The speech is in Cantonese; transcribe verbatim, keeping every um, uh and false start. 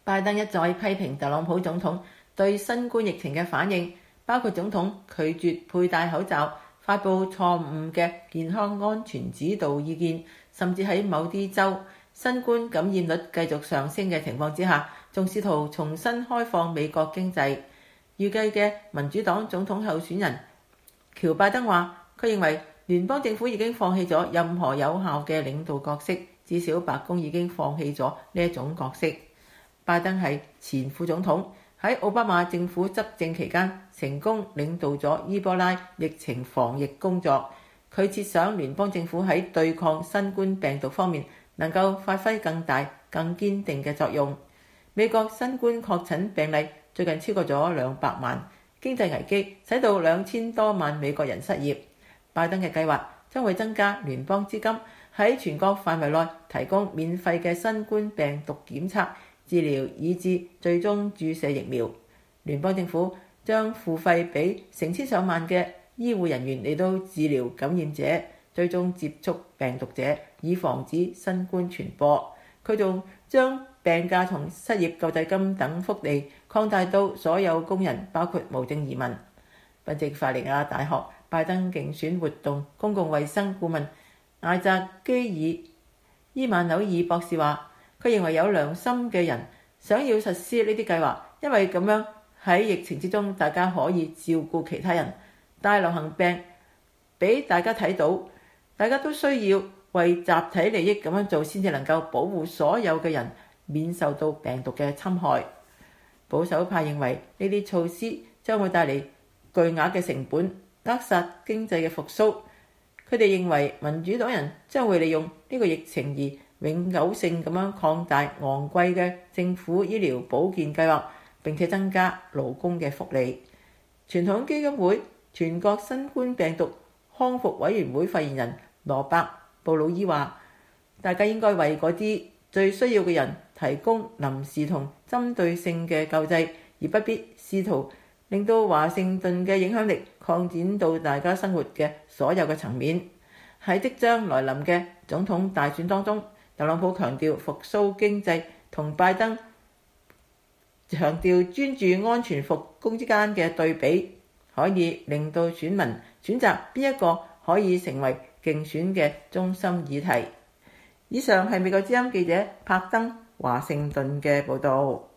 拜登一再批評特朗普總統對新冠疫情嘅反應，包括總統拒絕佩戴口罩、發布錯誤嘅健康安全指導意見，甚至喺某啲州新冠感染率繼續上升嘅情況之下，仲試圖重新開放美國經濟。預計嘅民主黨總統候選人喬拜登話，佢認為聯邦政府已經放棄咗任何有效嘅領導角色，至少白宮已經放棄咗呢一種角色。拜登係前副總統，喺奧巴馬政府執政期間成功領導咗伊波拉疫情防疫工作。佢設想聯邦政府喺對抗新冠病毒方面能夠發揮更大、更堅定嘅作用。美國新冠確診病例最近超過咗兩百萬，經濟危機使到兩千多萬美國人失業。拜登嘅計劃將會增加聯邦資金，喺全國範圍內提供免費嘅新冠病毒檢測、治療以至最終注射疫苗。聯邦政府將付費俾成千上萬嘅醫護人員嚟到治療感染者、追蹤接觸病毒者，以防止新冠傳播。佢仲將病假同失業救濟金等福利擴大到所有工人，包括無證移民。賓夕法尼亞大學拜登競選活動公共衛生顧問艾澤基爾伊曼紐爾博士話，佢認為有良心嘅人想要實施呢啲計劃，因為咁樣喺疫情之中大家可以照顧其他人。大流行病俾大家睇到，大家都需要為集體利益咁樣做，先至能夠保護所有嘅人免受到病毒嘅侵害。保守派認為呢啲措施將會帶嚟巨額嘅成本，扼殺經濟嘅復甦。佢哋認為民主黨人將會利用呢個疫情而永久性咁樣擴大昂貴嘅政府醫療保健計劃，並且增加勞工嘅福利。傳統基金會全國新冠病毒康復委員會發言人羅伯布魯伊話，大家應該為嗰啲最需要嘅人提供臨時同針對性嘅救濟，而不必試圖令到華盛頓嘅影響力擴展到大家生活嘅所有嘅層面。喺即將來臨嘅總統大選當中，特朗普強調復甦經濟，同拜登強調專注安全復工之間嘅對比，可以令到選民選擇邊一個可以成為競選嘅中心議題。以上係美國之音記者柏登華盛頓嘅報導。